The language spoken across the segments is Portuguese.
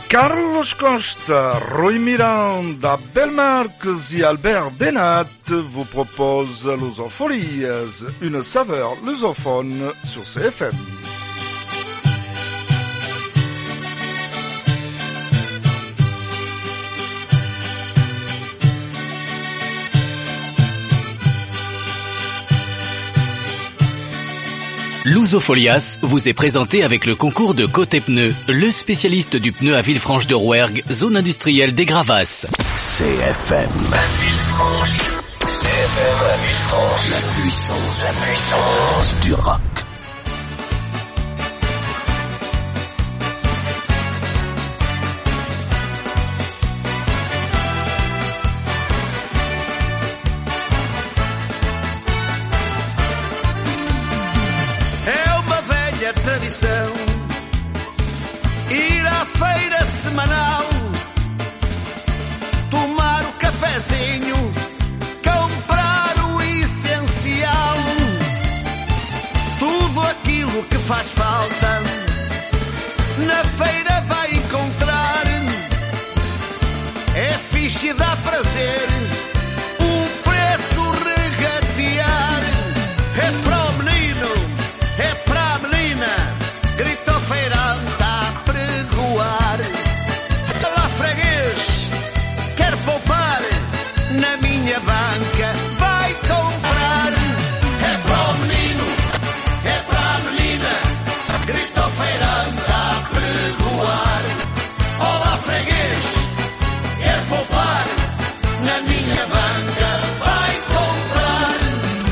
Carlos Costa, Rui Miranda, Belmarx et Albert Denat vous proposent Lusofolies, une saveur lusophone sur CFM. Lusofolias vous est présenté avec le concours de Côté Pneus, le spécialiste du pneu à Villefranche de Rouergue, zone industrielle des Gravasses. CFM à Villefranche. CFM à Villefranche. La puissance du rock. Tradição, ir à feira semanal, tomar o cafezinho, comprar o essencial, tudo aquilo que faz falta, na feira vai encontrar, é fixe e dá prazer, o preço regatear, é para o menino, é para a menina, grita o feirante a pregoar. Lá freguês, quer poupar, na minha banca vai comprar. É para o menino, é para a menina, grita o feirante a pregoar. Olá freguês, quer poupar, na minha banca vai comprar.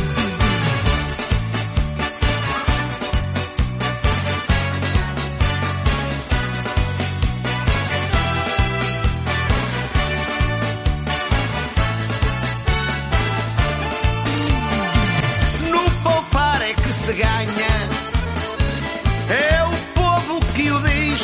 Se ganha, é o povo que o diz,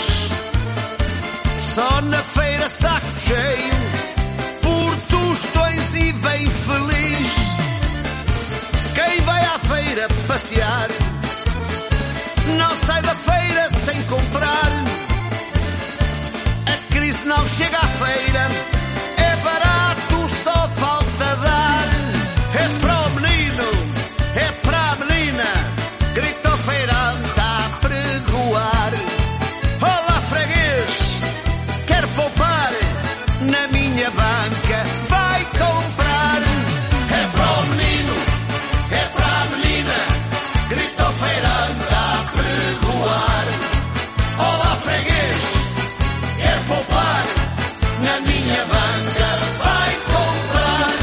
só na feira saco cheio, por tostões e bem feliz. Quem vai à feira passear, não sai da feira sem comprar, a crise não chega à feira, é barato, só falta dar, é para o menino, é para a menina, grita o feirante a pregoar. Olá freguês, quer poupar, na minha banca vai comprar. É para o menino, é para a menina, grita o feirante a pregoar. Olá freguês, quer poupar, na minha banca vai comprar.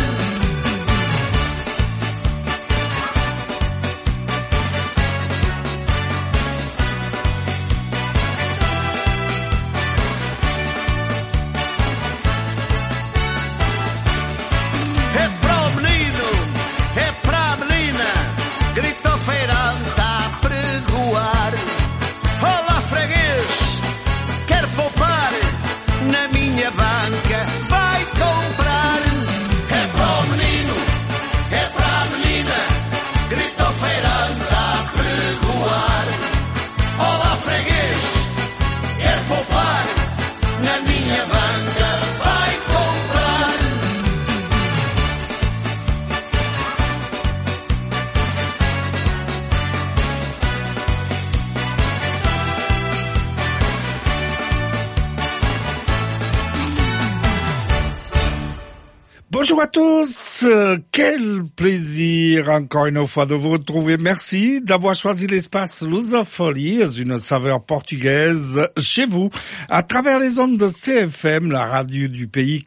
É para o menino, é para a menina, grita o feirante a pregoar. Olá freguês, quer poupar, na minha banca vai comprar. É para o menino, é para a menina, grita o feirante a pregoar. Olá freguês, quer poupar, na minha banca vai comprar. Bonjour à tous, quel plaisir encore une fois de vous retrouver. Merci d'avoir choisi l'espace Lusofolies, une saveur portugaise chez vous, à travers les ondes de CFM, la radio du pays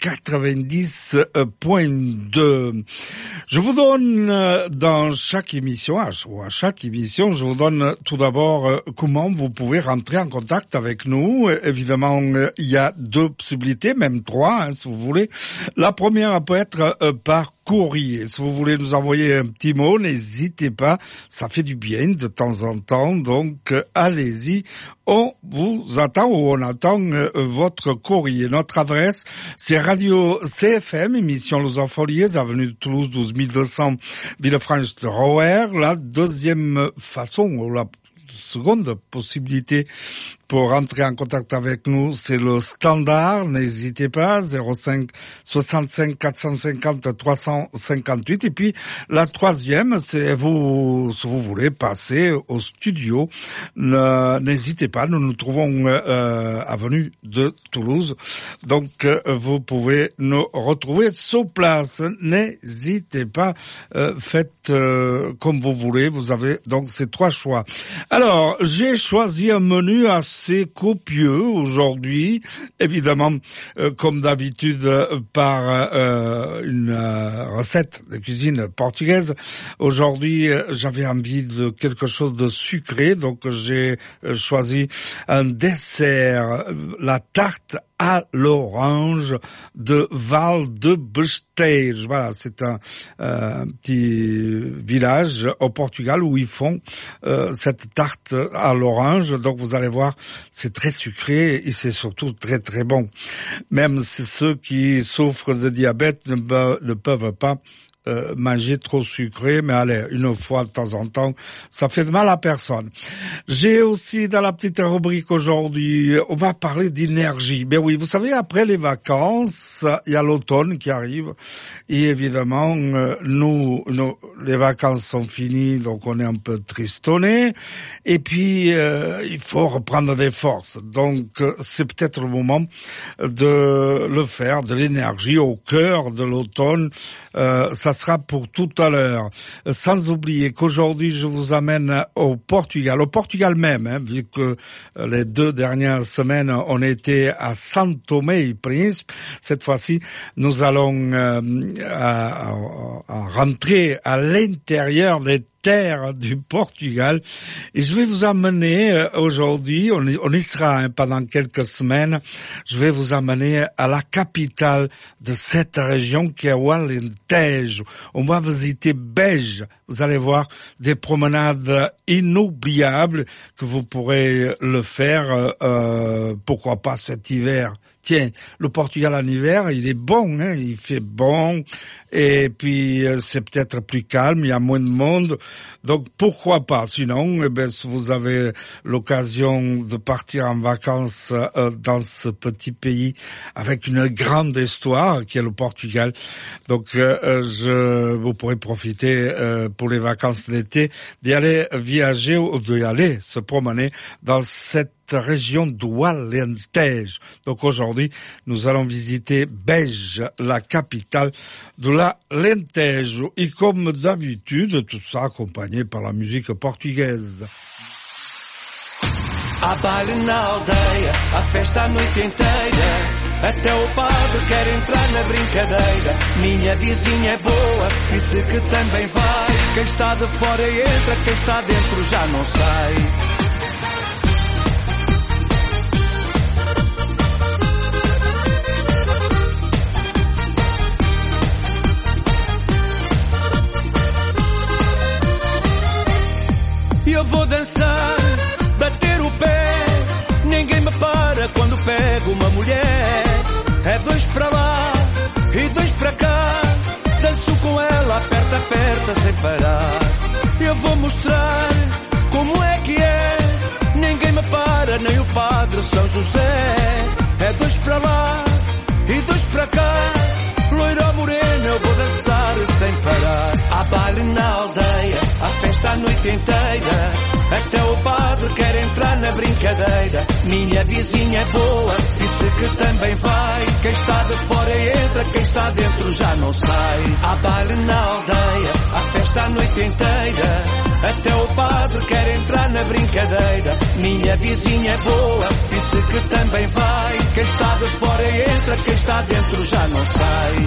90.2. Je vous donne dans chaque émission, à chaque émission, je vous donne tout d'abord comment vous pouvez rentrer en contact avec nous. Évidemment, il y a deux possibilités, même trois, si vous voulez. La première peut être par courrier. Si vous voulez nous envoyer un petit mot, n'hésitez pas, ça fait du bien de temps en temps, donc allez-y, on vous attend ou on attend votre courrier. Notre adresse, c'est Radio CFM, émission Lusofolies, avenue de Toulouse 12200, Villefranche de Rouergue. La deuxième façon, ou la seconde possibilité pour entrer en contact avec nous, c'est le standard, n'hésitez pas, 05 65 450 358. Et puis, la troisième, c'est vous, si vous voulez passer au studio, n'hésitez pas, nous nous trouvons avenue de Toulouse. Donc, vous pouvez nous retrouver sur place. N'hésitez pas, faites comme vous voulez. Vous avez donc ces trois choix. Alors, j'ai choisi un menu assez copieux aujourd'hui, évidemment, comme d'habitude, par une recette de cuisine portugaise. Aujourd'hui, j'avais envie de quelque chose de sucré, donc j'ai choisi un dessert, la tarte à l'orange de Valdebesteiros. Voilà, c'est un petit village au Portugal où ils font cette tarte à l'orange. Donc vous allez voir, c'est très sucré et c'est surtout très très bon. Même si ceux qui souffrent de diabète ne peuvent pas manger trop sucré, mais allez, une fois de temps en temps, ça fait de mal à personne. J'ai aussi dans la petite rubrique aujourd'hui, on va parler d'énergie. Ben oui, vous savez, après les vacances, il y a l'automne qui arrive, et évidemment, nous, les vacances sont finies, donc on est un peu tristonnés, et puis il faut reprendre des forces. Donc c'est peut-être le moment de le faire, de l'énergie au cœur de l'automne. Ça sera pour tout à l'heure. Sans oublier qu'aujourd'hui, je vous amène au Portugal même, hein, vu que les 2 dernières semaines, on était à São Tomé et Príncipe. Cette fois-ci, nous allons rentrer à l'intérieur des terre du Portugal, et je vais vous amener aujourd'hui, on y sera pendant quelques semaines, je vais vous amener à la capitale de cette région qui est o Alentejo. On va visiter Beja. Vous allez voir des promenades inoubliables que vous pourrez le faire, pourquoi pas cet hiver. Tiens, le Portugal en hiver, il est bon, hein, il fait bon, et puis c'est peut-être plus calme, il y a moins de monde, donc pourquoi pas. Sinon, eh ben, si vous avez l'occasion de partir en vacances dans ce petit pays avec une grande histoire qui est le Portugal, donc vous pourrez profiter pour les vacances d'été d'y aller viager ou d'y aller se promener dans cette région do Alentejo. Donc aujourd'hui, nous allons visiter Beja, la capitale de l'Alentejo. Et comme d'habitude, tout ça accompagné par la musique portugaise. Há baile na aldeia, há festa a noite inteira. Até o padre quer entrar na brincadeira. Minha vizinha é boa, disse que também vai. Quem está de fora entra, quem está dentro já não sai. Eu vou dançar, bater o pé, ninguém me para quando pego uma mulher. É 2 para lá e 2 para cá, danço com ela, aperta, aperta sem parar. Eu vou mostrar como é que é, ninguém me para, nem o padre São José. É 2 para lá e 2 para cá, loira ou morena, eu vou dançar sem parar. Há baile na aldeia, há festa a noite inteira. Até o padre quer entrar na brincadeira. Minha vizinha é boa, disse que também vai. Quem está de fora entra, quem está dentro já não sai. Há baile na aldeia, há festa a noite inteira. Até o padre quer entrar na brincadeira. Minha vizinha é boa, disse que também vai. Quem está de fora entra, quem está dentro já não sai.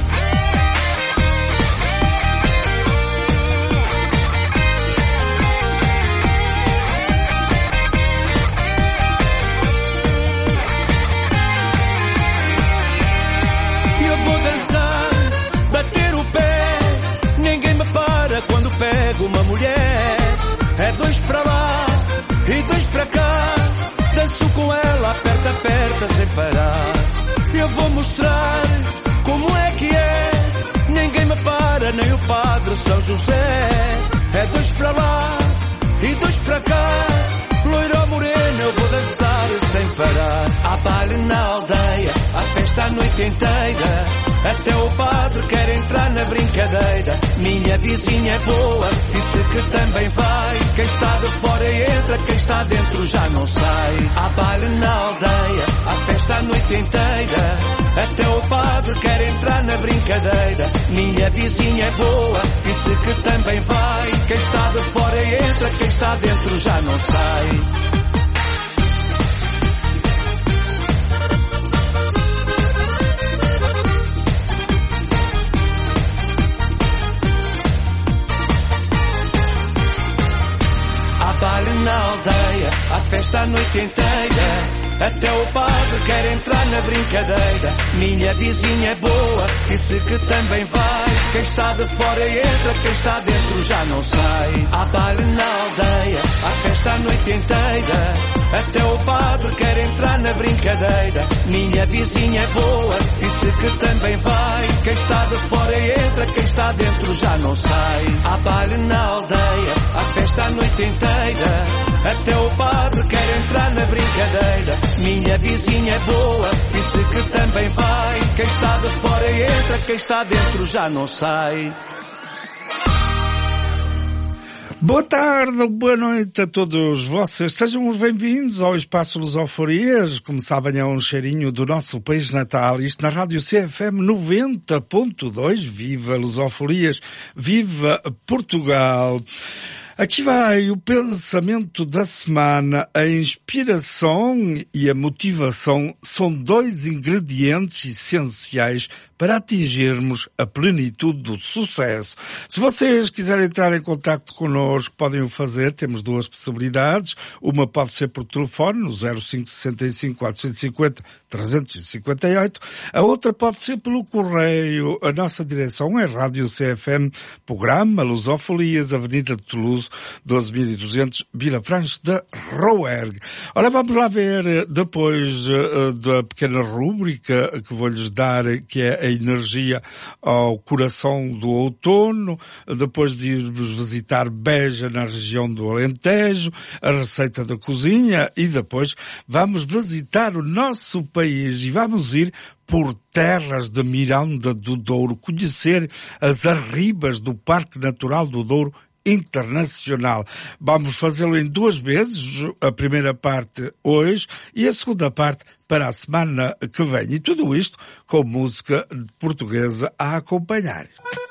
Quando pego uma mulher, é 2 para lá e 2 para cá, danço com ela, aperta, aperta sem parar. Eu vou mostrar como é que é, ninguém me para, nem o padre São José. É 2 para lá e 2 para cá, loira ou morena, eu vou dançar sem parar. Há baile na aldeia, há festa a noite inteira. Até o padre quer entrar na brincadeira. Minha vizinha é boa, disse que também vai. Quem está de fora entra, quem está dentro já não sai. Há baile na aldeia, há festa a noite inteira. Até o padre quer entrar na brincadeira. Minha vizinha é boa, disse que também vai. Quem está de fora entra, quem está dentro já não sai. Na aldeia, há festa a noite inteira. Até o padre quer entrar na brincadeira. Minha vizinha é boa, disse que também vai. Quem está de fora entra, quem está dentro já não sai. Há baile na aldeia, há festa a noite inteira. Até o padre quer entrar na brincadeira. Minha vizinha é boa, disse que também vai. Quem está de fora entra, quem está dentro já não sai. Há baile na aldeia, há festa a noite inteira. Até o padre quer entrar na brincadeira. Minha vizinha é boa, disse que também vai. Quem está de fora entra, quem está dentro já não sai. Boa tarde, boa noite a todos vocês. Sejam bem-vindos ao Espaço Lusoforias. Como sabem, é um cheirinho do nosso país natal. Isto na Rádio CFM 90.2. Viva Lusoforias, viva Portugal. Aqui vai o pensamento da semana. A inspiração e a motivação são dois ingredientes essenciais para atingirmos a plenitude do sucesso. Se vocês quiserem entrar em contacto connosco, podem o fazer. Temos duas possibilidades. Uma pode ser por telefone, no 0565 450 358. A outra pode ser pelo correio. A nossa direção é Rádio CFM, Programa Lusofolias, Avenida de Toulouse, 12.200, Vila Franche de Rouergue. Ora, vamos lá ver, depois da pequena rúbrica que vou-lhes dar, que é a energia ao coração do outono, depois de irmos visitar Beja, na região do Alentejo, a receita da cozinha, e depois vamos visitar o nosso país e vamos ir por terras de Miranda do Douro, conhecer as arribas do Parque Natural do Douro Internacional. Vamos fazê-lo em duas vezes, a primeira parte hoje e a segunda parte para a semana que vem. E tudo isto com música portuguesa a acompanhar.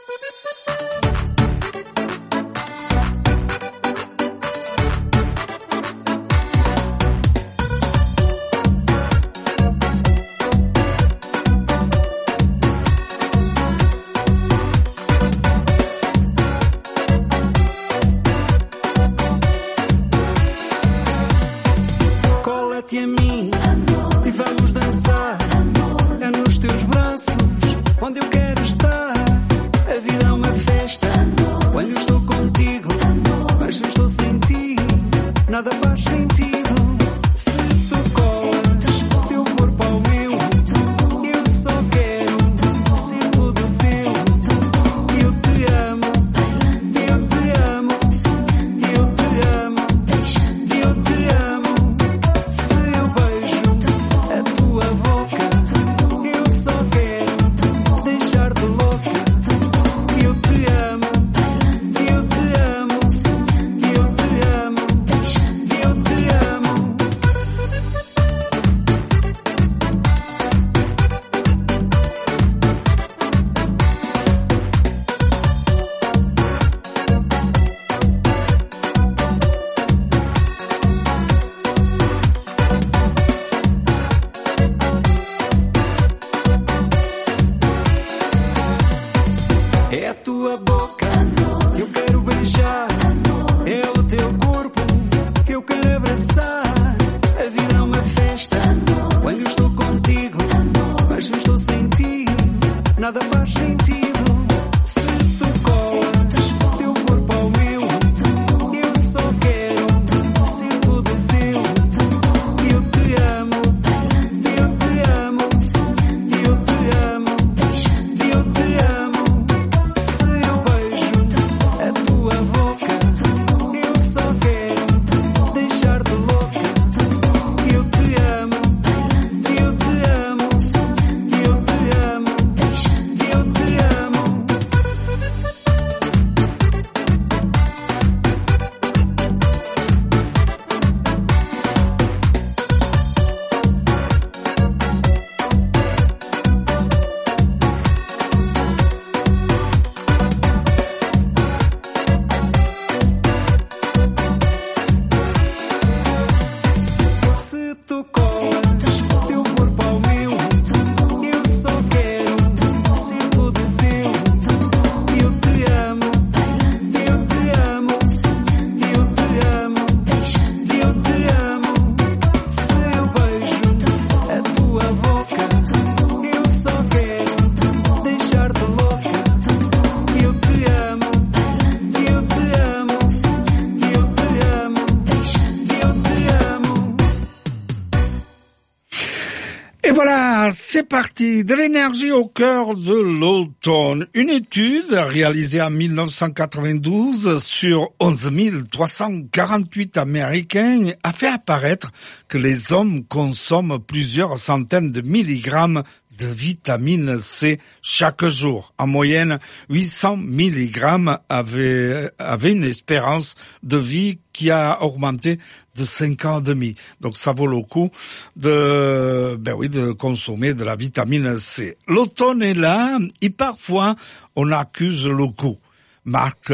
Cola-te a mim, amor, e vamos dançar, amor, é nos teus braços onde eu quero estar. A vida é uma festa, amor, quando eu estou contigo, amor, mas se eu estou sem ti, nada faz sentido. Se tu colas teu corpo ao meu, eu só quero ser todo teu. Eu te amo, eu te amo, eu te amo, eu te amo. Se eu beijo a tua boca, eu só quero deixar-te louca. Eu te amo, eu te amo, eu te amo, eu te amo. É a tua boca que eu quero beijar, é o teu corpo que eu quero abraçar. A vida é uma festa quando eu estou contigo, mas se eu estou sem ti, nada faz sentido. Se tu colas teu corpo ao meu, eu só quero ser todo teu. Eu te amo, eu te amo, eu te amo, eu te amo. Se eu beijo a tua boca, eu só quero deixar-te louca. Eu te amo, voilà, c'est parti, de l'énergie au cœur de l'automne. Une étude réalisée en 1992 sur 11 348 Américains a fait apparaître que les hommes consomment plusieurs centaines de milligrammes de vitamine C chaque jour. En moyenne, 800 milligrammes avaient une espérance de vie qui a augmenté de 5 ans et demi. Donc ça vaut le coup de consommer de la vitamine C. L'automne est là et parfois on accuse le coup. Manque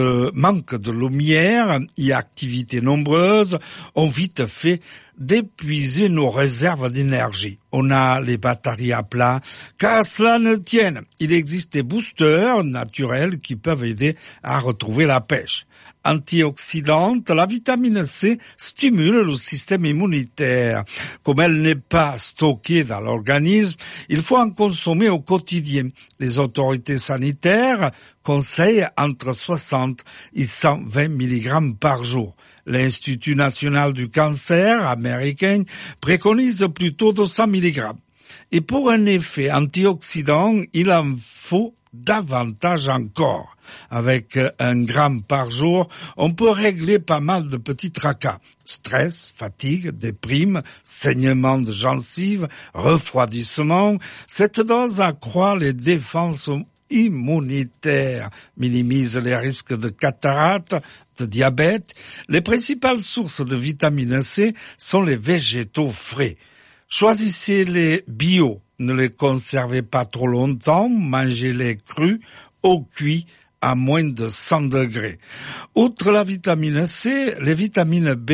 de lumière et activités nombreuses ont vite fait d'épuiser nos réserves d'énergie. On a les batteries à plat, qu'à cela ne tienne. Il existe des boosters naturels qui peuvent aider à retrouver la pêche. Antioxydante, la vitamine C stimule le système immunitaire. Comme elle n'est pas stockée dans l'organisme, il faut en consommer au quotidien. Les autorités sanitaires conseillent entre 60 et 120 mg par jour. L'Institut national du cancer américain préconise plutôt 200 mg. Et pour un effet antioxydant, il en faut davantage encore. Avec 1 gramme par jour, on peut régler pas mal de petits tracas. Stress, fatigue, déprime, saignement de gencives, refroidissement. Cette dose accroît les défenses immunitaires, minimise les risques de cataracte, de diabète. Les principales sources de vitamine C sont les végétaux frais. Choisissez-les bio. Ne les conservez pas trop longtemps, mangez-les crus, au cuit, à moins de 100 degrés. Outre la vitamine C, les vitamines B,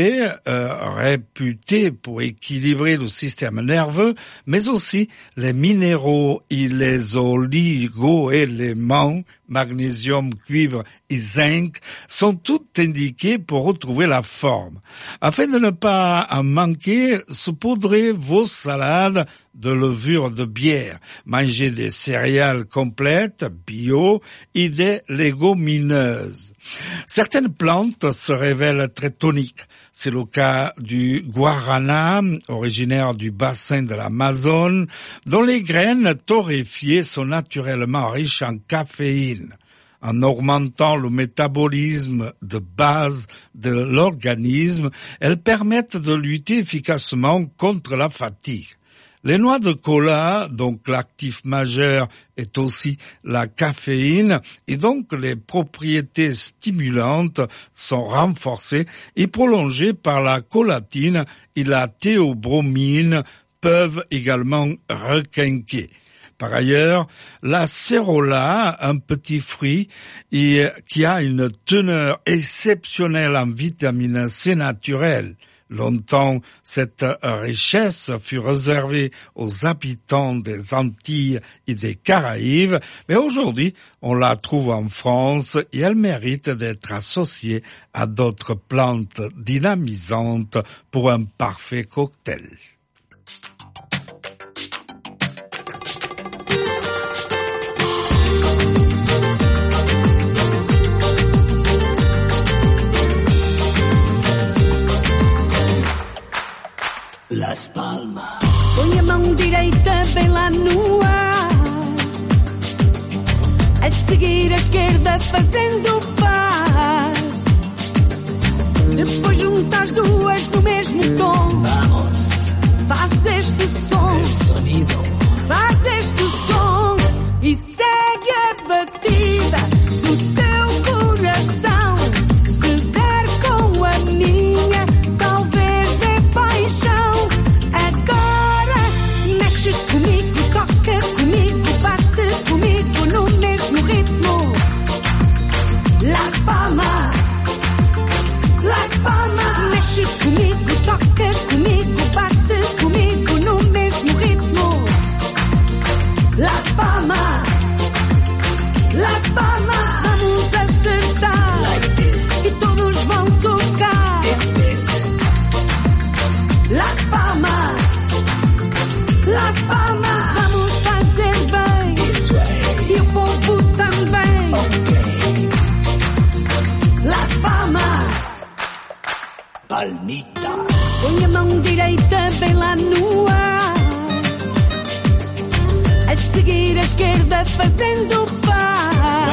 réputées pour équilibrer le système nerveux, mais aussi les minéraux et les oligo-éléments, magnésium, cuivre et zinc, sont toutes indiquées pour retrouver la forme. Afin de ne pas en manquer, saupoudrez vos salades de levure de bière, mangez des céréales complètes, bio, et des légumineuses. Certaines plantes se révèlent très toniques. C'est le cas du guarana, originaire du bassin de l'Amazone, dont les graines torréfiées sont naturellement riches en caféine. En augmentant le métabolisme de base de l'organisme, elles permettent de lutter efficacement contre la fatigue. Les noix de cola, donc l'actif majeur est aussi la caféine, et donc les propriétés stimulantes sont renforcées et prolongées par la colatine et la théobromine peuvent également requinquer. Par ailleurs, la cérola, un petit fruit qui a une teneur exceptionnelle en vitamine C naturelle. Longtemps, cette richesse fut réservée aux habitants des Antilles et des Caraïbes, mais aujourd'hui, on la trouve en France et elle mérite d'être associée à d'autres plantes dynamisantes pour un parfait cocktail. Las Palmas. Põe a mão direita bem lá no ar, a seguir a esquerda fazendo par, depois junta as duas no mesmo tom. Vamos. Faz este som, El sonido. faz este som e segue a batida do teu coração. Se der com a minha, talvez dê paixão. Mexe comigo, toca comigo, bate comigo no mesmo ritmo. Las Palmas, mexe comigo, toca comigo, bate comigo no mesmo ritmo. Las Palmas, vamos acertar e todos vão tocar. Las Palmas, vamos fazer bem, e o povo também. Las Palmas, Palmitas. põe a mão direita bem lá no ar, esquerda fazendo par.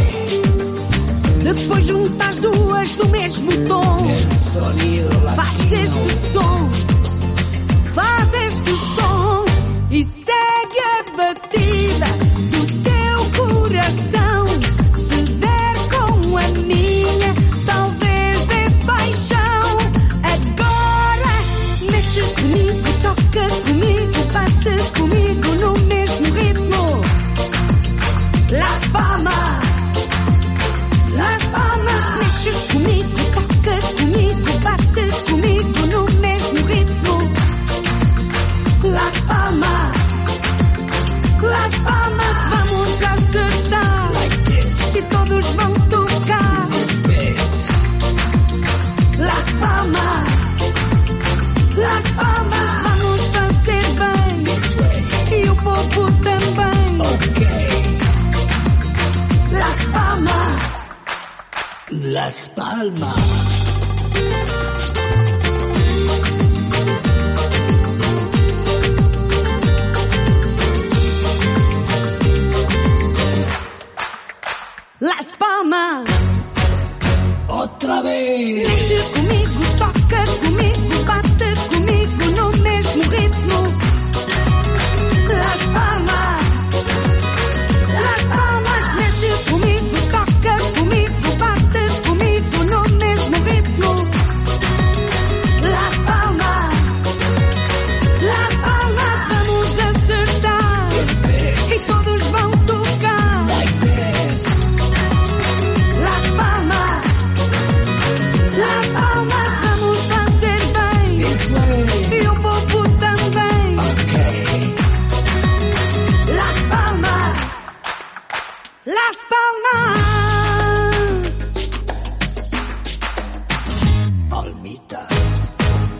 Depois junta as duas no mesmo tom. Faz este som, faz este som e segue a batida do teu coração. Se der com a minha, talvez dê paixão. Agora mexe comigo, toca comigo, bate comigo no mesmo ritmo. Las Palmas, Las Palmas, mexe comigo, toca comigo, bate comigo no mesmo ritmo. Las Palmas, Las Palmas, vamos acertar e todos vão tocar. Las Palmas, Las Palmas, vamos fazer bem e o povo também. Las Palmas, Las Palmas. Las Palmas. Otra vez. Mexe comigo, toca comigo, bate comigo no mesmo ritmo. Las Palmas, Las Palmas, mexe comigo, toca comigo, bate comigo no mesmo ritmo. Las Palmas, Las Palmas, vamos acertar e todos vão tocar. Las Palmas, Las Palmas, vamos fazer bem e o povo também. Las Palmas, Las Palmas. Palmitas.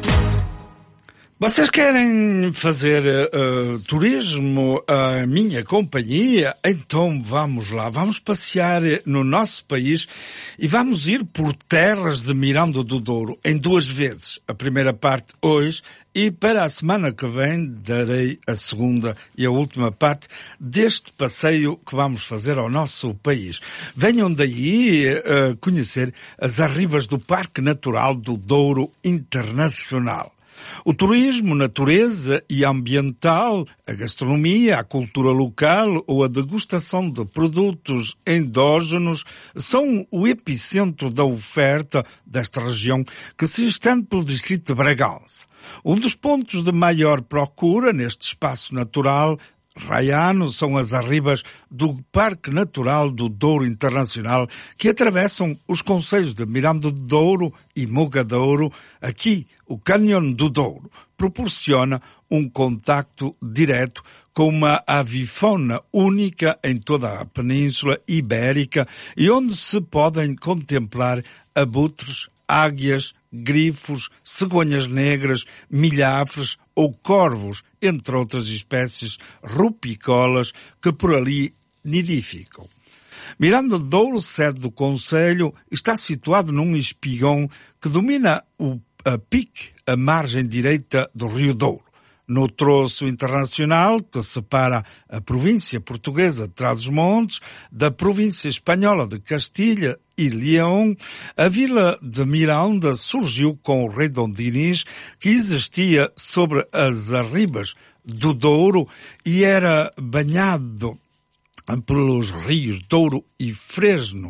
Vocês querem fazer turismo a minha companhia? Então vamos lá, vamos passear no nosso país e vamos ir por terras de Miranda do Douro em 2 vezes. A primeira parte hoje e para a semana que vem darei a segunda e a última parte deste passeio que vamos fazer ao nosso país. Venham daí conhecer as arribas do Parque Natural do Douro Internacional. O turismo, natureza e ambiental, a gastronomia, a cultura local ou a degustação de produtos endógenos são o epicentro da oferta desta região que se estende pelo distrito de Bragança. Um dos pontos de maior procura neste espaço natural raiano são as arribas do Parque Natural do Douro Internacional que atravessam os concelhos de Miranda do Douro e Mogadouro. Aqui, o Cânion do Douro proporciona um contacto direto com uma avifauna única em toda a Península Ibérica e onde se podem contemplar abutres, águias, grifos, cegonhas negras, milhafres ou corvos, entre outras espécies rupicolas que por ali nidificam. Miranda do Douro, sede do concelho, está situado num espigão que domina a pique, a margem direita do Rio Douro. No troço internacional que separa a província portuguesa de Trás-os-Montes da província espanhola de Castilha e Leão, a vila de Miranda surgiu com o rei Dom Dinis, que existia sobre as arribas do Douro e era banhado pelos rios Douro e Fresno.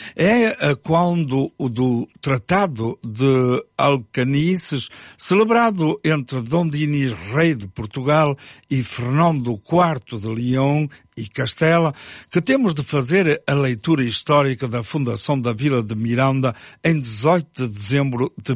É quando o do Tratado de Alcanices, celebrado entre Dom Dinis, rei de Portugal, e Fernando IV de Leão e Castela, que temos de fazer a leitura histórica da fundação da vila de Miranda em 18 de dezembro de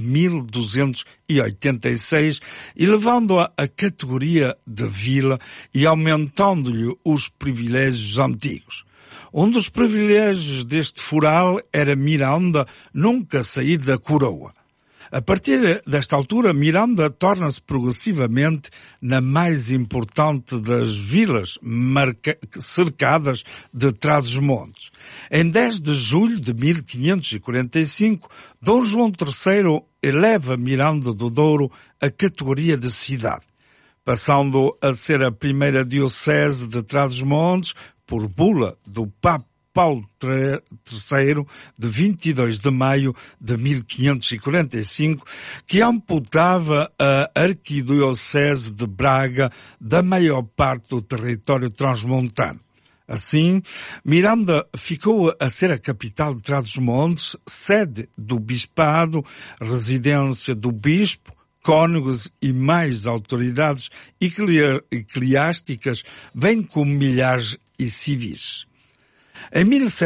1286 e levando-a à categoria de vila e aumentando-lhe os privilégios antigos. Um dos privilégios deste foral era Miranda nunca sair da coroa. A partir desta altura, Miranda torna-se progressivamente na mais importante das vilas cercadas de Trás-os-Montes. Em 10 de julho de 1545, Dom João III eleva Miranda do Douro à categoria de cidade. passando a ser a primeira diocese de Trás-os-Montes por bula do Papa Paulo III, de 22 de maio de 1545, que amputava a arquidiocese de Braga da maior parte do território transmontano. Assim, Miranda ficou a ser a capital de Trás-os-Montes, sede do bispado, residência do bispo, cônegos e mais autoridades eclesiásticas, bem como milhares e civis. Em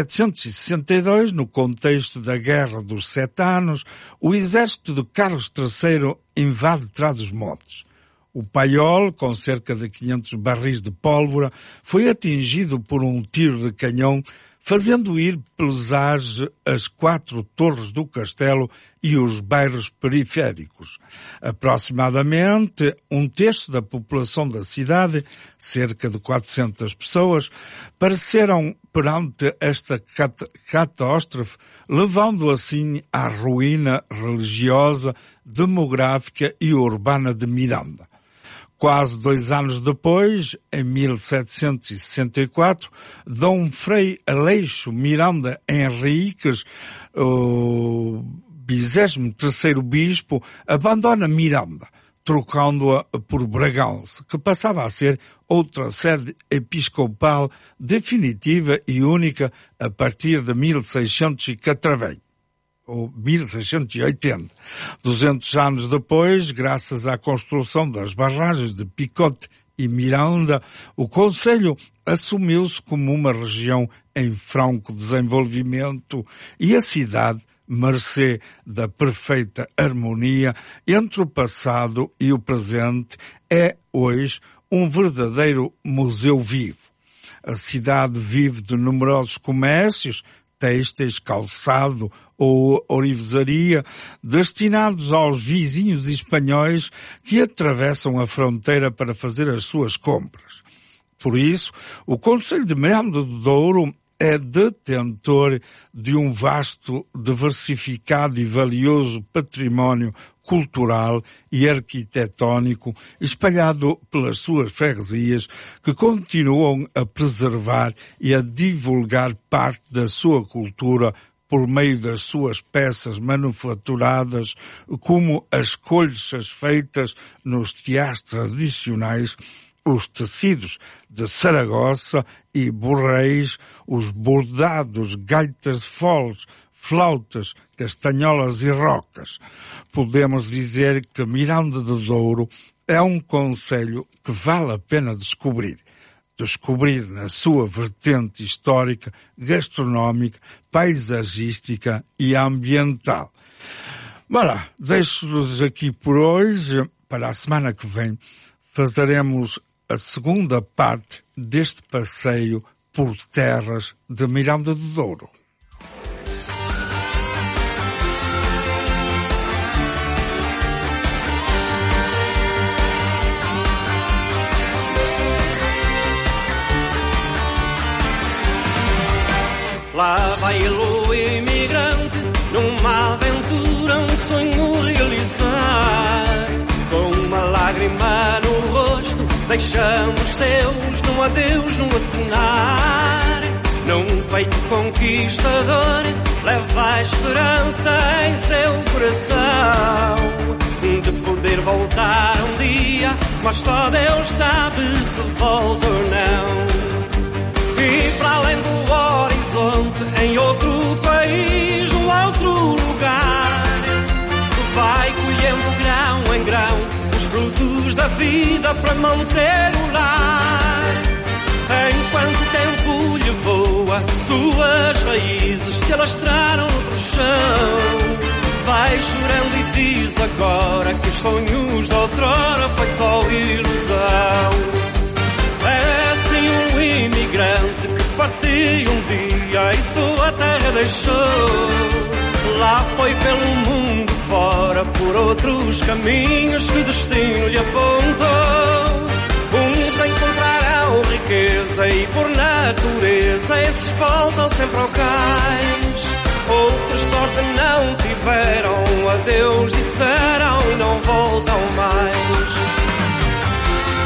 1762, no contexto da Guerra dos 7 Anos, o exército de Carlos III invade Trás-os-Montes. O paiol, com cerca de 500 barris de pólvora, foi atingido por um tiro de canhão, fazendo ir pelos ares as 4 torres do castelo e os bairros periféricos. Aproximadamente 1/3 da população da cidade, cerca de 400 pessoas, pereceram perante esta catástrofe, levando assim à ruína religiosa, demográfica e urbana de Miranda. Quase 2 anos depois, em 1764, Dom Frei Aleixo Miranda Henriques, o 23º bispo, abandona Miranda, trocando-a por Bragança, que passava a ser outra sede episcopal definitiva e única a partir de 1680. Ou 1680. 200 anos depois, graças à construção das barragens de Picote e Miranda, o concelho assumiu-se como uma região em franco desenvolvimento e a cidade, mercê da perfeita harmonia entre o passado e o presente, é hoje um verdadeiro museu vivo. A cidade vive de numerosos comércios, têxteis, calçado ou orivesaria, destinados aos vizinhos espanhóis que atravessam a fronteira para fazer as suas compras. Por isso, o concelho de Miranda do Douro é detentor de um vasto, diversificado e valioso património cultural e arquitetónico espalhado pelas suas freguesias, que continuam a preservar e a divulgar parte da sua cultura por meio das suas peças manufaturadas, como as colchas feitas nos teares tradicionais, os tecidos de Saragossa e Borreis, os bordados, gaitas de foles, flautas, castanholas e rocas. Podemos dizer que Miranda do Douro é um concelho que vale a pena descobrir. Descobrir na sua vertente histórica, gastronómica, paisagística e ambiental. Voilà, deixo-vos aqui por hoje. Para a semana que vem fazeremos a segunda parte deste passeio por terras de Miranda do Douro. Lá vai ele o imigrante, numa aventura, um sonho realizar. Com uma lágrima no rosto, deixando os seus num adeus, num assinar. Num peito conquistador, leva a esperança em seu coração de poder voltar um dia, mas só Deus sabe se volta ou não. E para além do horizonte, em outro país, num outro lugar, vai colhendo grão em grão os frutos da vida para manter o lar. Enquanto o tempo lhe voa, suas raízes se alastraram no chão. Vai chorando e diz agora que os sonhos da outrora foi só ilusão. É assim um imigrante que partiu um dia e sua terra deixou. Lá foi pelo mundo fora, por outros caminhos que o destino lhe apontou. Uns encontraram riqueza e por natureza esses voltam sempre ao cais. Outros sorte não tiveram, adeus disseram e não voltam mais.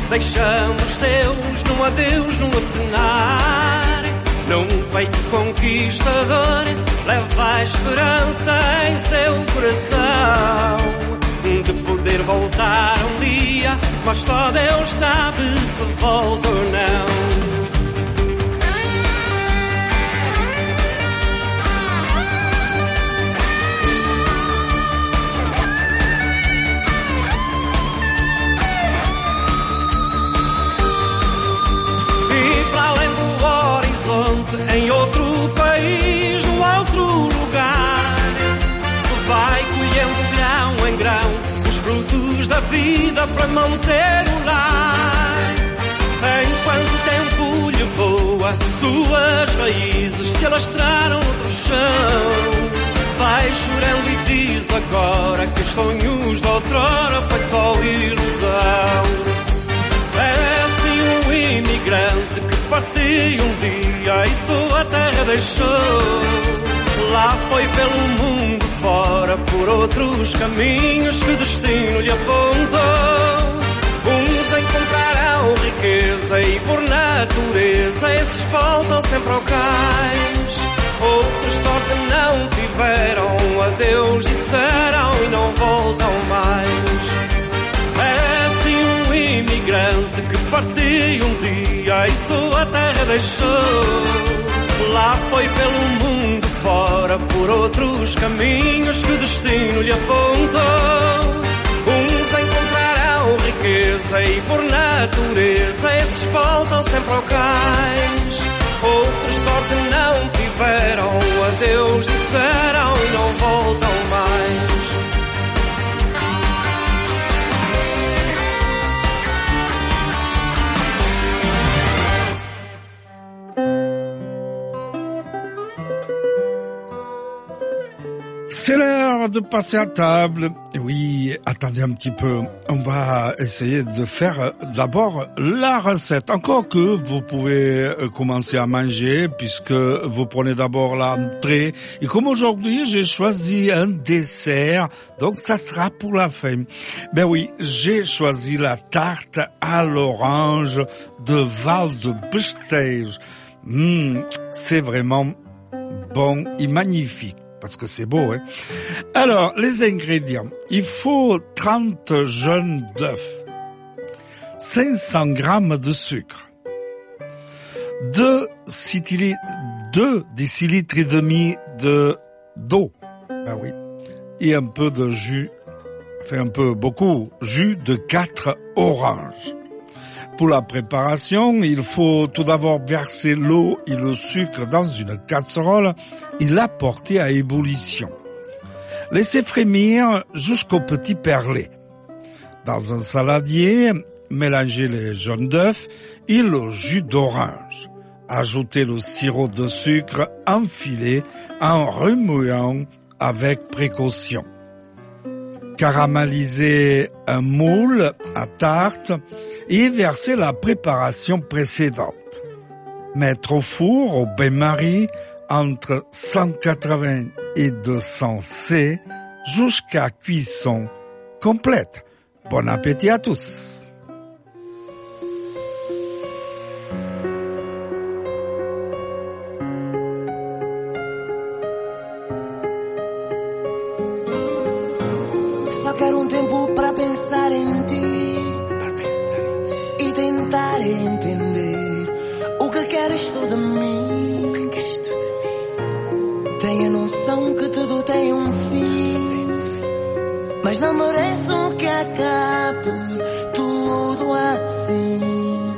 Deixamos Deus num adeus, num acenar. Num peito conquistador, leva a esperança em seu coração de poder voltar um dia, mas só Deus sabe se volta ou não. Em outro país, num outro lugar, vai colhendo grão em grão os frutos da vida para manter o lar. Enquanto o tempo lhe voa, suas raízes se alastraram no chão. Vai chorando e diz agora que os sonhos de outrora foi só ilusão. É assim um imigrante que partiu um dia e sua terra deixou. Lá foi pelo mundo fora, por outros caminhos que o destino lhe apontou. Uns encontrarão riqueza e por natureza esses voltam sempre ao cais. Outros sorte não tiveram, adeus disseram e não voltam mais. É assim um imigrante que partiu um dia e sua terra deixou. Lá foi pelo mundo fora, por outros caminhos que o destino lhe apontou. Uns encontrarão riqueza e por natureza esses voltam sempre ao cais. Outros sorte não tiveram, adeus disseram e não voltam mais. C'est l'heure de passer à table. Et oui, attendez un petit peu. On va essayer de faire d'abord la recette. Encore que vous pouvez commencer à manger puisque vous prenez d'abord l'entrée. Et comme aujourd'hui, j'ai choisi un dessert, donc ça sera pour la fin. Ben oui, j'ai choisi la tarte à l'orange de Val de Bestège. C'est vraiment bon et magnifique. Parce que c'est beau, hein. Alors, les ingrédients. Il faut 30 jaunes d'œufs, 500 grammes de sucre, 2 décilitres et demi d'eau. Ben oui. Et un peu de jus, jus de 4 oranges. Pour la préparation, il faut tout d'abord verser l'eau et le sucre dans une casserole et la porter à ébullition. Laissez frémir jusqu'au petit perlé. Dans un saladier, mélangez les jaunes d'œufs et le jus d'orange. Ajoutez le sirop de sucre enfilé en remuant avec précaution. Caramélisez un moule à tarte et versez la préparation précédente. Mettre au four au bain-marie entre 180 et 200 C jusqu'à cuisson complète. Bon appétit à tous! Só quero tempo para pensar em ti e tentar entender o que queres tu de mim. Tenho a noção que tudo tem um fim, mas não mereço que acabe tudo assim.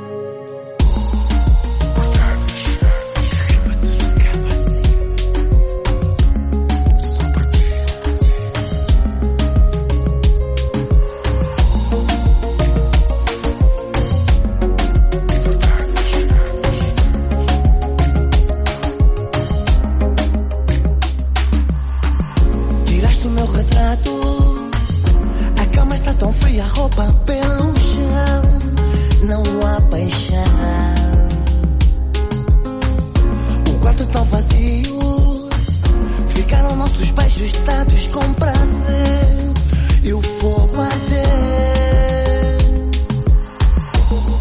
A cama está tão fria, a roupa pelo chão, não há paixão. O quarto tão vazio, ficaram nossos beijos dados com prazer e o fogo arder.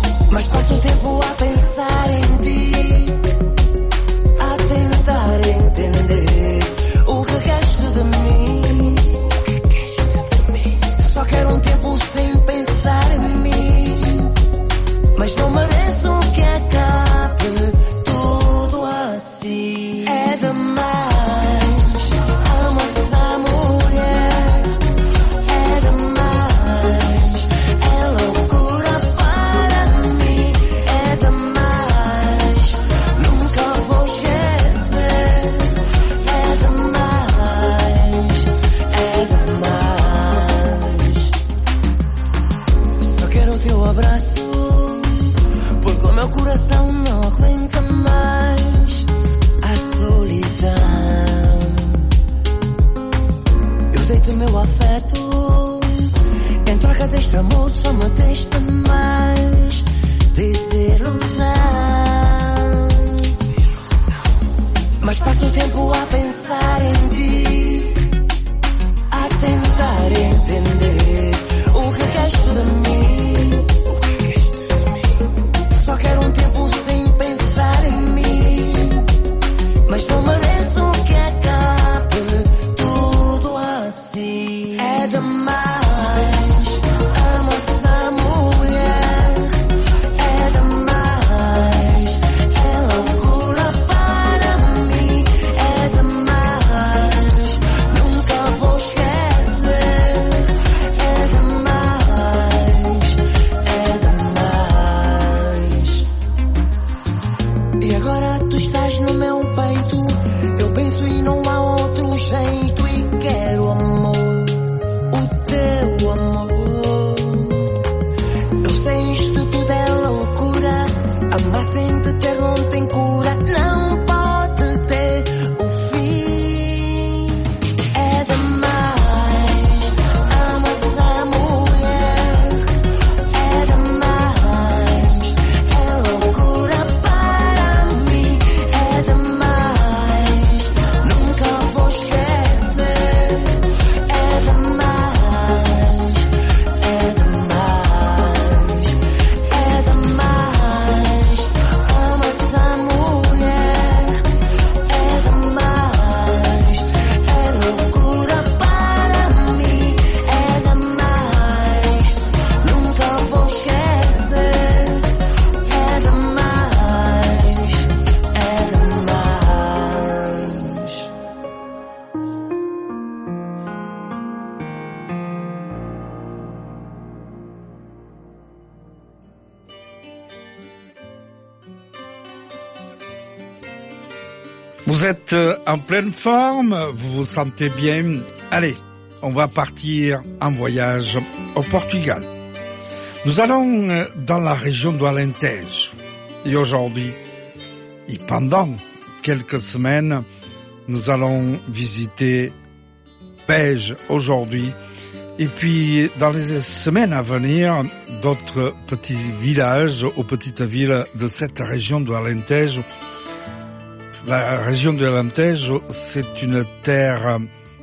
Vous êtes en pleine forme, vous vous sentez bien. Allez, on va partir en voyage au Portugal. Nous allons dans la région do Alentejo. Et aujourd'hui, et pendant quelques semaines, nous allons visiter Beja aujourd'hui. Et puis, dans les semaines à venir, d'autres petits villages ou petites villes de cette région do Alentejo. La région de l'Alentejo, c'est une terre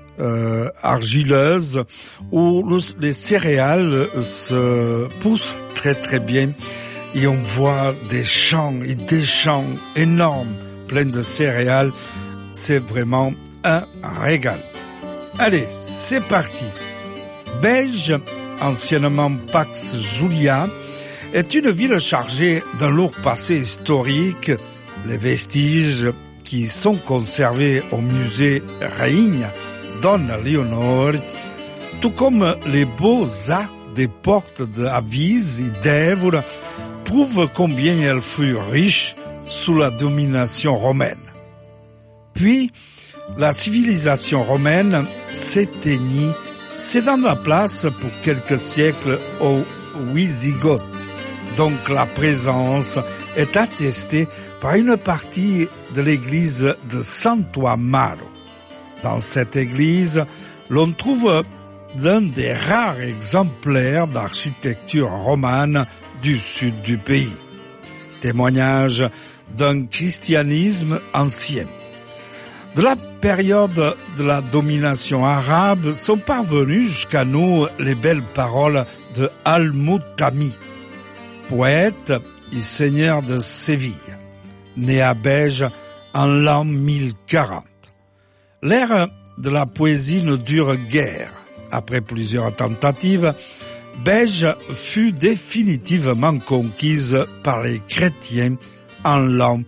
argileuse où les céréales se poussent très très bien et on voit des champs énormes pleins de céréales. C'est vraiment un régal. Allez, c'est parti. Beja, anciennement Pax Julia, est une ville chargée d'un lourd passé historique. Les vestiges qui sont conservés au musée Rainha Dona Leonor, tout comme les beaux arcs des portes d'Avise et d'Èvre, prouvent combien elle fut riche sous la domination romaine. Puis, la civilisation romaine s'éteignit, cédant la place pour quelques siècles aux Wisigoths. Donc la présence est attestée par une partie de l'église de Santo Amaro. Dans cette église, l'on trouve l'un des rares exemplaires d'architecture romane du sud du pays. Témoignage d'un christianisme ancien. De la période de la domination arabe sont parvenues jusqu'à nous les belles paroles de Al-Mutamid, poète et seigneur de Séville, né à Beja en l'an 1040. L'ère de la poésie ne dure guère. Après plusieurs tentatives, Beja fut définitivement conquise par les chrétiens en l'an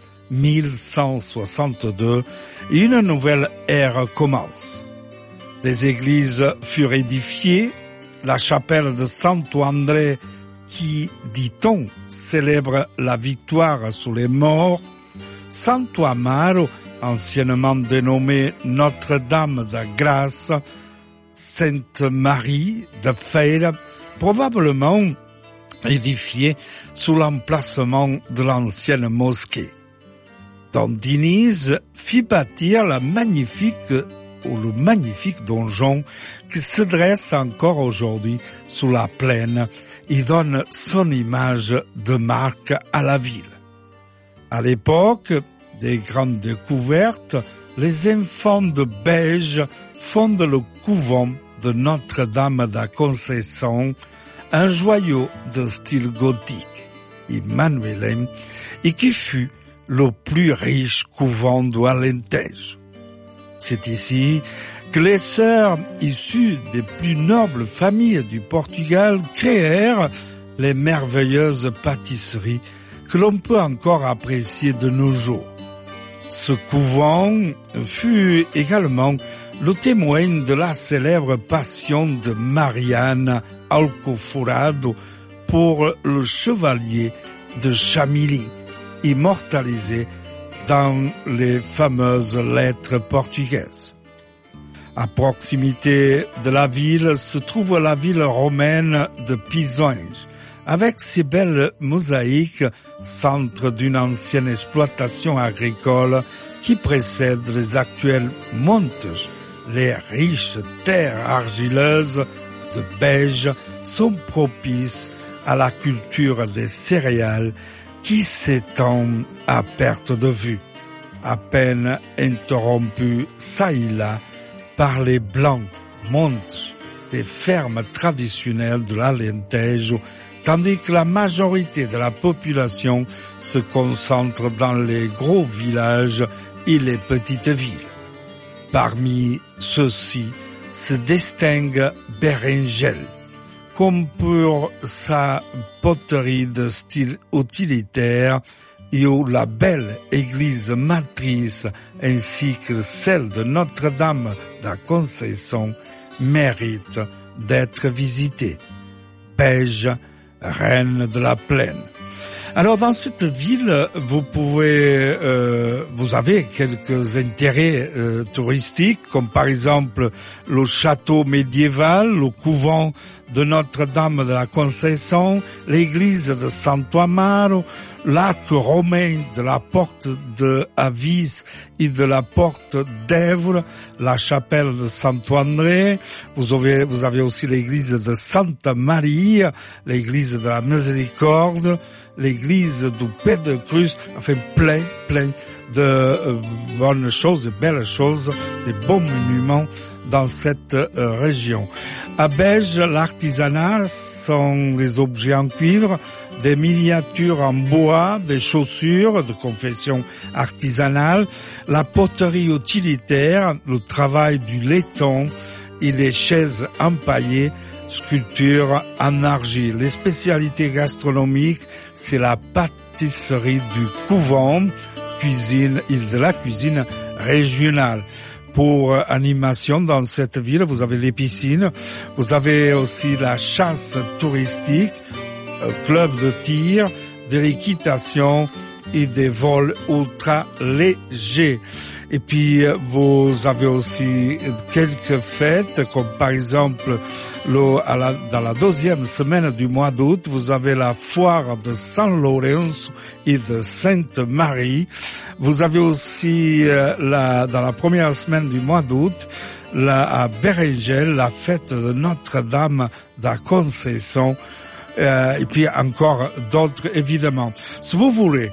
1162 et une nouvelle ère commence. Des églises furent édifiées, la chapelle de Santo André qui, dit-on, célèbre la victoire sur les morts, Santo Amaro, anciennement dénommé Notre-Dame de Grâce, Sainte Marie de Feira, probablement édifiée sous l'emplacement de l'ancienne mosquée. Don Diniz fit bâtir le magnifique donjon qui se dresse encore aujourd'hui sous la plaine et donne son image de marque à la ville. À l'époque des grandes découvertes, les enfants de Beja fondent le couvent de Notre-Dame da Conceição, un joyau de style gothique et manuelin et qui fut le plus riche couvent do Alentejo. C'est ici que les sœurs issues des plus nobles familles du Portugal créèrent les merveilleuses pâtisseries que l'on peut encore apprécier de nos jours. Ce couvent fut également le témoin de la célèbre passion de Mariana Alcoforado pour le chevalier de Chamilly, immortalisé dans les fameuses lettres portugaises. À proximité de la ville se trouve la ville romaine de Pisões, avec ses belles mosaïques, centre d'une ancienne exploitation agricole qui précède les actuels montes. Les riches terres argileuses de Beja sont propices à la culture des céréales qui s'étend à perte de vue, à peine interrompue çà et là par les blancs montes des fermes traditionnelles de l'Alentejo, tandis que la majorité de la population se concentre dans les gros villages et les petites villes. Parmi ceux-ci se distingue Berengel, comme pour sa poterie de style utilitaire et où la belle église matrice ainsi que celle de Notre-Dame da Conceição méritent d'être visitées. Beja, reine de la plaine. Alors dans cette ville, vous pouvez, vous avez quelques intérêts touristiques, comme par exemple le château médiéval, le couvent de Notre-Dame de la Concession, l'église de Santo Amaro, l'arc romain de la porte de Avis et de la porte d'Èvre, la chapelle de Santo André. Vous avez aussi l'église de Santa Maria, l'église de la Miséricorde, l'église du Père de Cruz, enfin plein de bonnes choses, de belles choses, des beaux monuments dans cette région. À Beige, l'artisanat sont des objets en cuivre, des miniatures en bois, des chaussures de confection artisanale, la poterie utilitaire, le travail du laiton et les chaises empaillées, sculptures en argile. Les spécialités gastronomiques, c'est la pâtisserie du couvent, cuisine et de la cuisine régionale. Pour animation dans cette ville, vous avez les piscines, vous avez aussi la chasse touristique, club de tir, de l'équitation et des vols ultra légers. Et puis vous avez aussi quelques fêtes, comme par exemple dans la deuxième semaine du mois d'août, vous avez la foire de San Lorenzo et de Sainte-Marie. Vous avez aussi dans la première semaine du mois d'août, à Bérengel, la fête de Notre-Dame de la Concession, et puis encore d'autres évidemment. Si vous voulez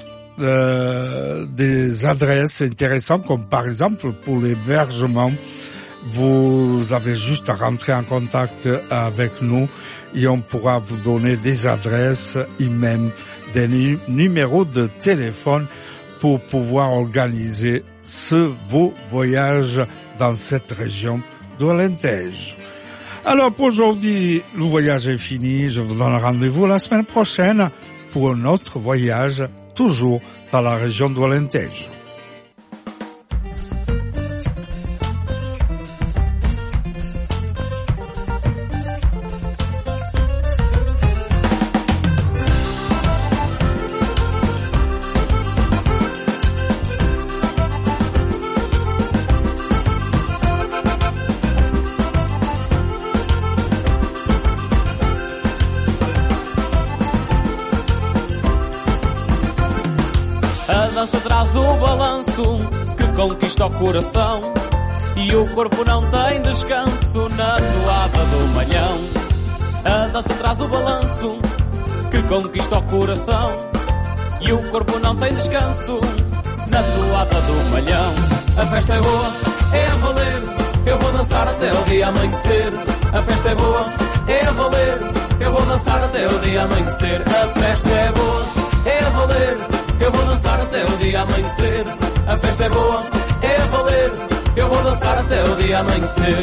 des adresses intéressantes, comme par exemple pour l'hébergement, vous avez juste à rentrer en contact avec nous et on pourra vous donner des adresses et même des numéros de téléphone pour pouvoir organiser vos voyages dans cette région de l'Alentejo. Alors pour aujourd'hui, le voyage est fini. Je vous donne rendez-vous la semaine prochaine pour un autre voyage, toujours dans la région de l'Alentejo. Conquista o coração e o corpo não tem descanso na toada do malhão. A dança traz o balanço que conquista o coração e o corpo não tem descanso na toada do malhão. A festa é boa, é a valer, eu vou dançar até o dia amanhecer. A festa é boa, é a valer, eu vou dançar até o dia amanhecer. A festa é boa, é a valer, eu vou dançar até o dia amanhecer. A festa é boa, é a valer, eu vou dançar até o dia amanhecer.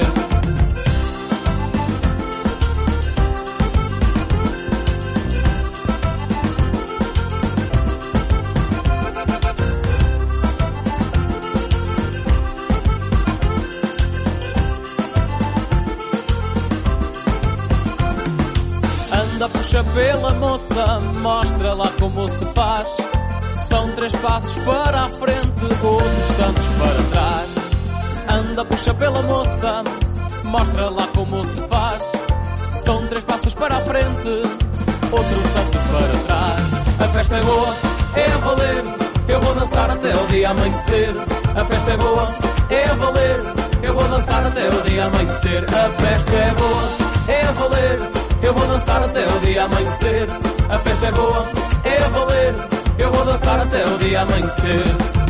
Anda, puxa pela moça, mostra lá como se faz. São 3 passos para a frente, outros tantos para trás. Anda, puxa pela moça, mostra lá como se faz. São 3 passos para a frente, outros tantos para trás. A festa é boa, é a valer, eu vou dançar até o dia amanhecer. A festa é boa, é a valer, eu vou dançar até o dia amanhecer. A festa é boa, é a valer, eu vou dançar até o dia amanhecer. A festa é boa, é a valer, eu vou dançar até o dia amanhecer.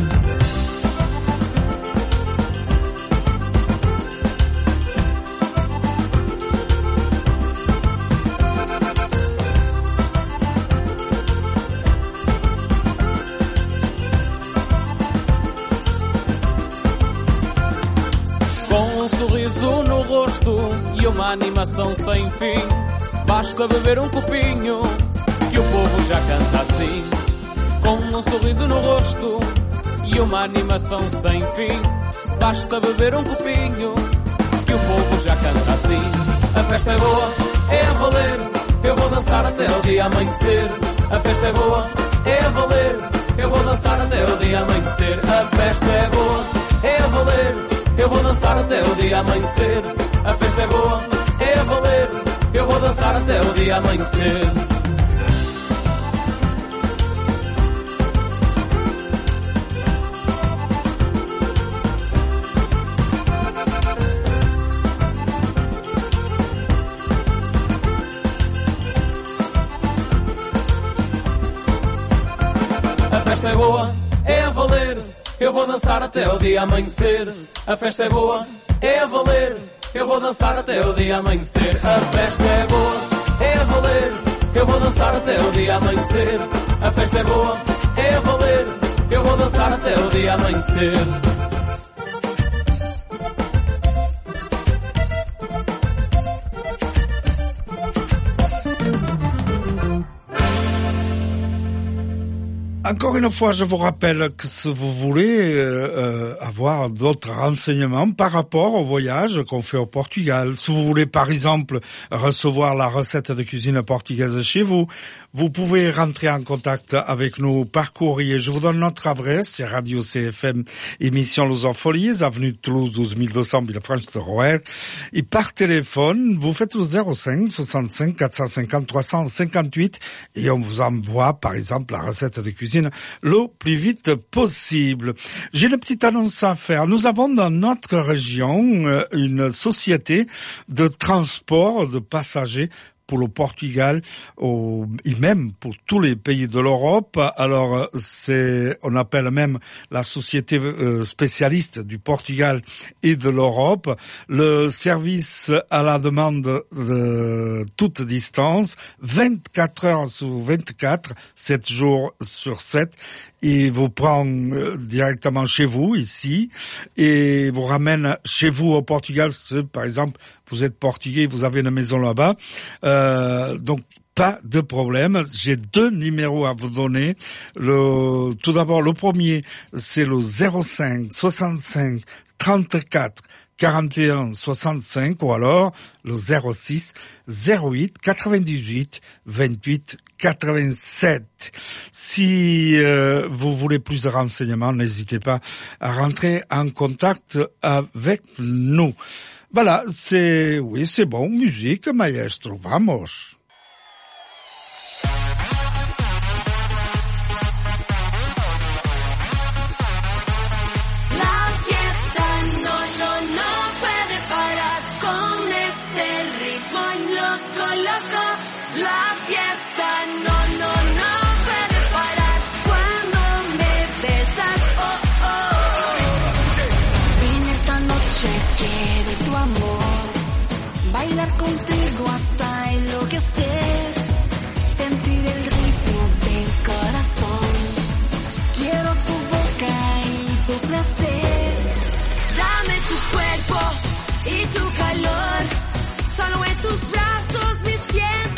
Com um sorriso no rosto e uma animação sem fim, basta beber um copinho que o povo já canta assim. Com um sorriso no rosto e uma animação sem fim, basta beber um copinho que o povo já canta assim. A festa é boa, é a valer, eu vou dançar até o dia amanhecer. A festa é boa, é valer. Eu vou dançar até o dia amanhecer. A festa é boa, é valer. Eu vou dançar até o dia amanhecer. A festa é boa, é valer. Eu vou dançar até o dia amanhecer. A festa é boa, é valer. Eu vou dançar até o dia amanhecer. A festa é boa, é valer. Eu vou dançar até o dia amanhecer. A festa é boa, é valer. Eu vou dançar até o dia amanhecer. A festa é boa, é valer. Eu vou dançar até o dia amanhecer. Encore une fois, je vous rappelle que si vous voulez avoir d'autres renseignements par rapport au voyage qu'on fait au Portugal, si vous voulez par exemple recevoir la recette de cuisine portugaise chez vous, vous pouvez rentrer en contact avec nous par courrier. Je vous donne notre adresse, c'est Radio CFM, émission Lusofolies, avenue de Toulouse 12200, Villefranche de Rouergue. Et par téléphone, vous faites le 05 65 450 358 et on vous envoie par exemple la recette de cuisine le plus vite possible. J'ai une petite annonce à faire. Nous avons dans notre région une société de transport de passagers pour le Portugal et même pour tous les pays de l'Europe. Alors on appelle même la société spécialiste du Portugal et de l'Europe, le service à la demande de toute distance, 24 heures sur 24, 7 jours sur 7. Il vous prend directement chez vous, ici, et vous ramène chez vous au Portugal. Par exemple, vous êtes portugais, vous avez une maison là-bas. Donc, pas de problème. J'ai 2 numéros à vous donner. Tout d'abord, le premier, c'est le 05 65 34 41 65 ou alors le 06 08 98 28 87. Si vous voulez plus de renseignements, n'hésitez pas à rentrer en contact avec nous. Voilà, c'est bon, musique, maestro, vamos. La fiesta no puede parar cuando me besas, oh, oh. Vine esta noche, quiero tu amor, bailar contigo hasta enloquecer, sentir el ritmo del corazón, quiero tu boca y tu placer, dame tu cuerpo y tu calor, solo en tus brazos me siento.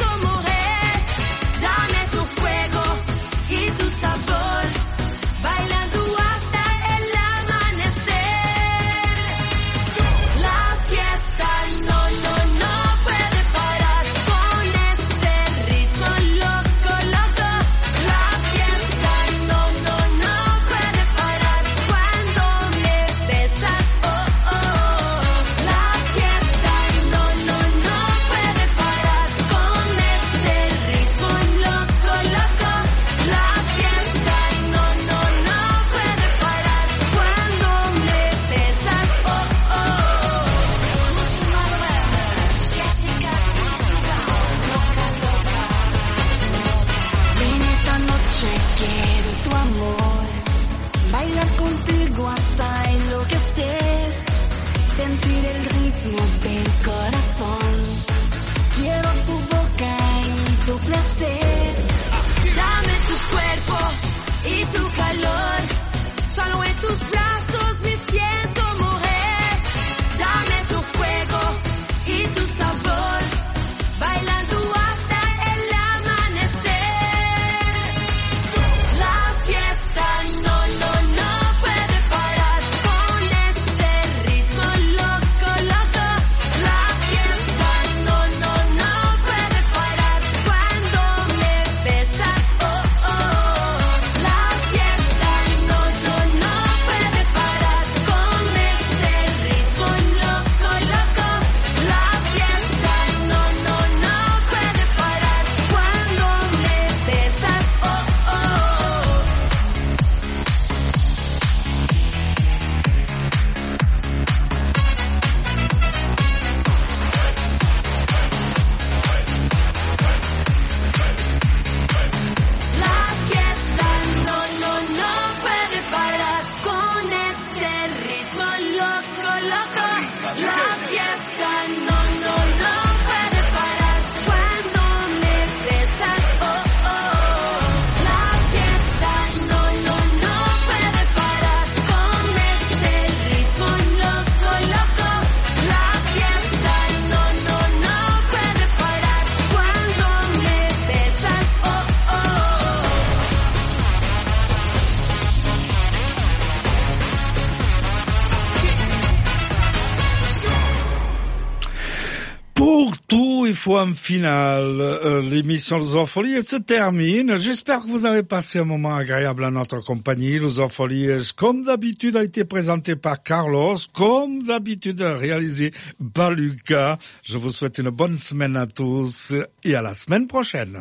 fois en finale, l'émission Lusofolie se termine. J'espère que vous avez passé un moment agréable à notre compagnie. Lusofolie, comme d'habitude, a été présenté par Carlos, comme d'habitude réalisé par Lucas. Je vous souhaite une bonne semaine à tous et à la semaine prochaine.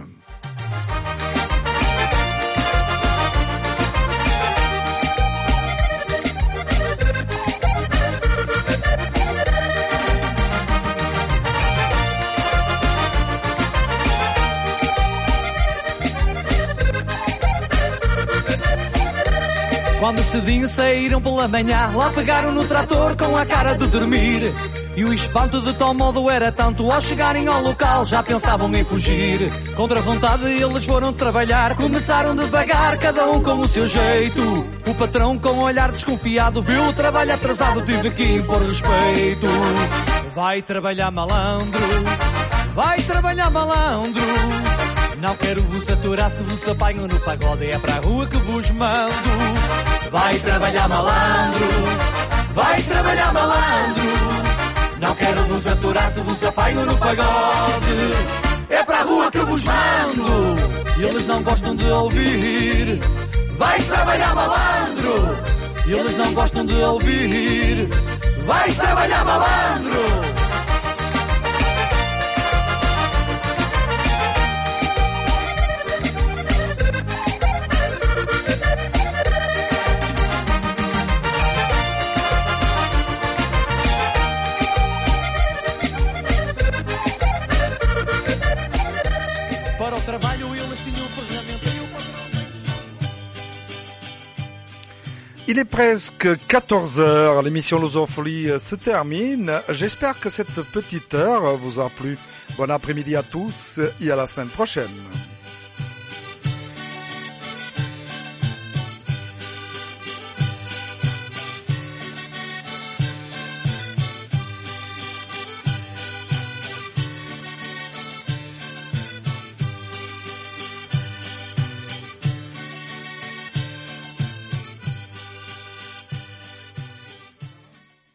Quando cedinho saíram pela manhã, lá pegaram no trator com a cara de dormir. E o espanto de tal modo era tanto, ao chegarem ao local já pensavam em fugir. Contra a vontade eles foram trabalhar, começaram devagar, cada um com o seu jeito. O patrão com um olhar desconfiado viu o trabalho atrasado, tive que impor respeito. Vai trabalhar malandro, vai trabalhar malandro. Não quero vos aturar se vos apanho no pagode, é para a rua que vos mando. Vai trabalhar malandro, vai trabalhar malandro. Não quero vos aturar se vos apanho no pagode, é para a rua que vos mando. E eles não gostam de ouvir. Vai trabalhar malandro. E eles não gostam de ouvir. Vai trabalhar malandro. Il est presque 14 heures, l'émission Lusofolie se termine. J'espère que cette petite heure vous a plu. Bon après-midi à tous et à la semaine prochaine.